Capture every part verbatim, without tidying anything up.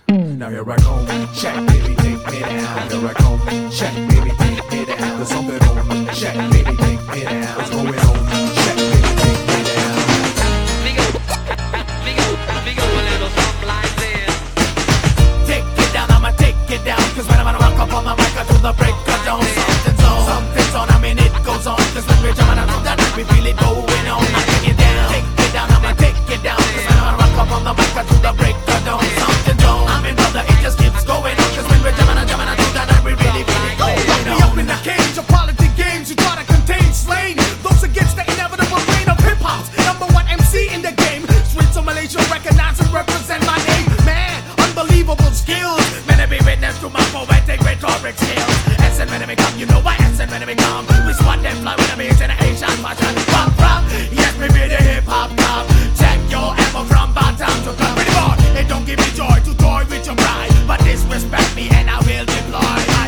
Now here I come, check, baby, take me down. Here I come, check, baby, take me down. There's something on, check, baby, take me down. What's going on, check, baby, take me down. We go, we go, we go a little something like this. Take it down, I'ma take it down. Cause when I'm gonna rock up on my mic, I do the break of dawn. Something's on, something's on, I mean it goes on. Cause when we're jamming around that night, we feel it going on. I take it down, take it down, I'ma take it down. Cause when I'm gonna rock up on the mic, I do the break of dawn. Something's on, I mean brother, it just keeps going on. Cause when we're jamming and jamming, I do that night, we really feel it going on. Me up in the cage of politic games, you try to contain slain. Those against the inevitable reign of hip-hop's number one M C in the game. Streets of Malaysia recognize and represent my name. Man, unbelievable skills. Many be witness to my poetic rhetoric skills. S and when they come, you know why S and when they come. We spot them fly with a beat in an Asian fashion. Pop, pop, yes, me be the hip-hop cop. Check your ammo from bottom to top. Pretty boy, it don't give me joy to toy with your bride, but disrespect me and I will deploy my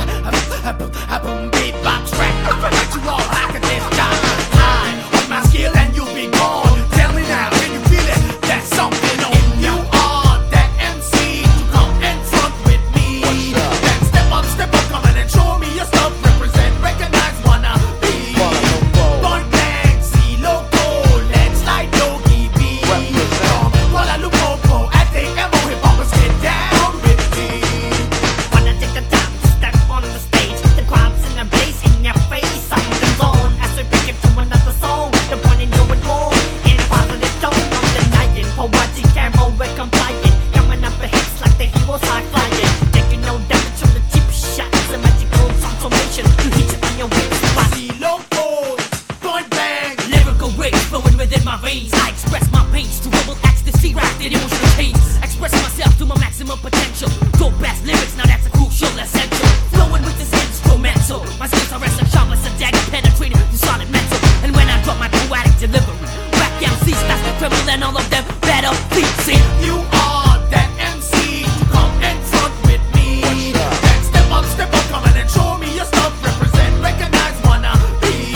boom beatbox track. I let you all hack at this job. I with my skill and you be gone. Tell me now, can you feel it? There's something on you. You are that M C to come in front with me. Then step up, step up, come in and show me your stuff. Represent, recognize, wanna be. Point blank, see loco, let's slide Yogi B. From Kuala Lumpur, at the M O hip hopers get down with me. Wanna take the time to step on the stage. The crowd's in a blaze in your face. Something's on as we pick it to another song. The one in your wall in a positive tone. On the night in Hawaii, camo, we're complying. Coming up the hits like the heroes high flying. Taking no damage from the cheap shots. A magical transformation to hit you on your weak spot. See loco, point blank. Lyrical rage flowing within my veins. I express my pains to rebel ecstasy, wrapped in emotional chains. Express myself to my maximum potential. Dope ass lyrics, now that's a crucial essential. Flowing with this instrumental. My skills are as sharp as a dagger, penetrating the solid mental. And when I drop my poetic delivery, rap M Cs, that's the criminal, and all of them better feet. See, You are that M C to come in front with me. Then step up, step up, come in and show me your stuff. Represent, recognize, wanna be.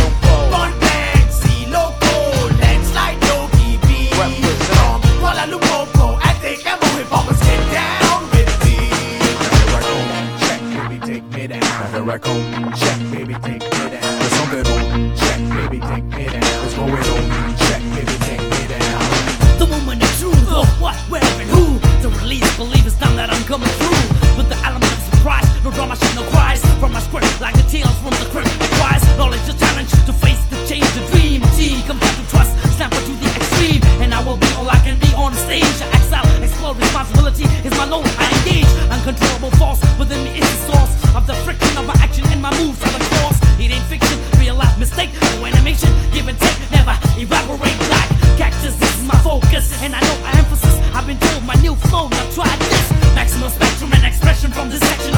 Point blank, see loco, let's slide Yogi B. From Kuala Lumpur, at the M O hip hopers get down with me. Here I come, check, baby, take me down. Here I come, check, baby, take me down. There's something on, check, baby, take me down. What's going on, check, baby, take me down. the moment of truth, of what, where, and who. The release, believe it's time that I'm coming through. With the element of surprise, no drama, shit, no cries. From my script, like the tales from the crypt. Requires knowledge, a challenge to face, to change, the dream. T, compared to trust, sample to the extreme. And I will be all I can be on the stage. I excel, explore responsibility is my load. I engage, uncontrollable force within me is the source of the friction of my action and my moves are the course. It ain't fiction, real life mistake, no animation, give and take, never evaporate like cactus. This is my focus, and I know my emphasis. I've been told my new flow, now try this. Maximum spectrum and expression from this section